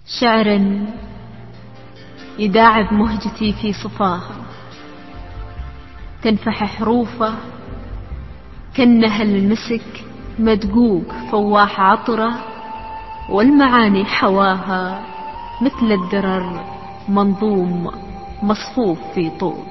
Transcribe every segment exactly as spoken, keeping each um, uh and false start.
شعر يداعب مهجتي في صفاها، تنفح حروفه كأنها المسك مدقوق فواح عطره، والمعاني حواها مثل الدرر منظوم مصفوف في طوق،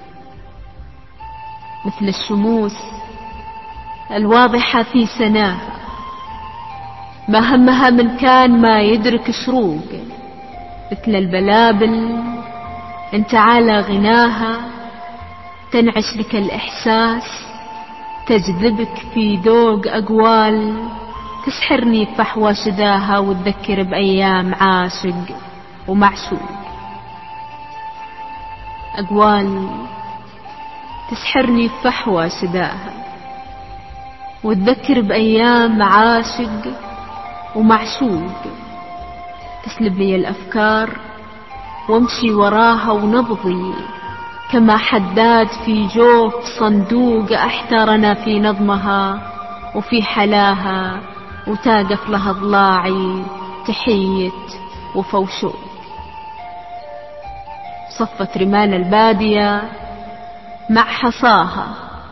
مثل الشموس الواضحة في سناها، ما همها من كان ما يدرك شروق، مثل البلابل ان تعالى غناها تنعش لك الإحساس، تجذبك في ذوق أقوال تسحرني بفحوى شذاها، وتذكر بأيام عاشق ومعشوق. أقوال تسحرني بفحوى شذاها وتذكر بأيام عاشق ومعشوق، تسلب لي الأفكار وامشي وراها، ونبضي كما حداد في جوف صندوق احترنا في نظمها وفي حلاها، وتاقف لها ضلاعي تحية وفوشوق. صفت رمال البادية مع حصاها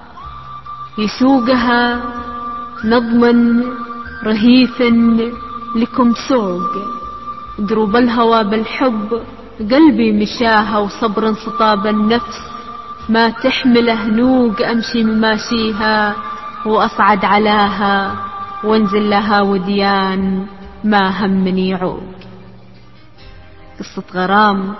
يسوقها نظما رهيف لكم سوق، دروب الهوى بالحب قلبي مشاها، وصبر سطاب النفس ما تحمله نوق، أمشي مماشيها وأصعد علاها وانزل لها وديان ما همني يعوق. قصة غرام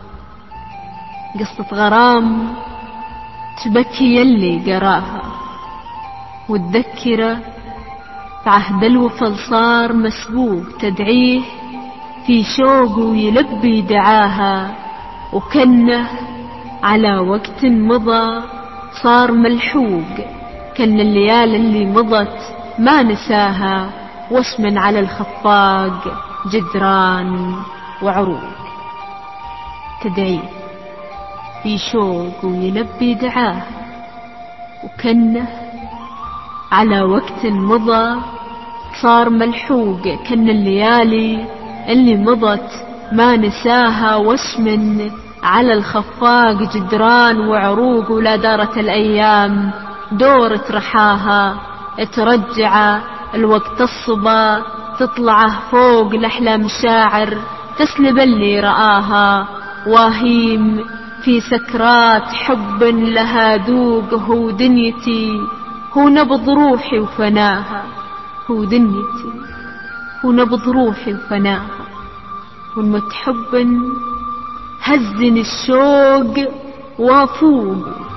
قصة غرام تبكي يلي قراها، وتذكره بعهد الوفل صار مسبوق، تدعيه في شوق ويلبي دعاها، وكنه على وقت مضى صار ملحوق، كن الليال اللي مضت ما نساها، واسم على الخفاق جدران وعروق. تدعيه في شوق ويلبي دعاها، وكنه على وقت مضى صار ملحوق، كن الليالي اللي مضت ما نساها، واسم على الخفاق جدران وعروق. ولا دارت الأيام دور ترحاها، ترجع الوقت الصبا تطلعه فوق الأحلام شاعر، تسلب اللي رآها واهيم في سكرات حب لها ذوق. هو دنيتي هو نبض روحي وفناها، هو دنيتي هو نبض روحي وفناها، والمتحب هزني الشوق وافوق.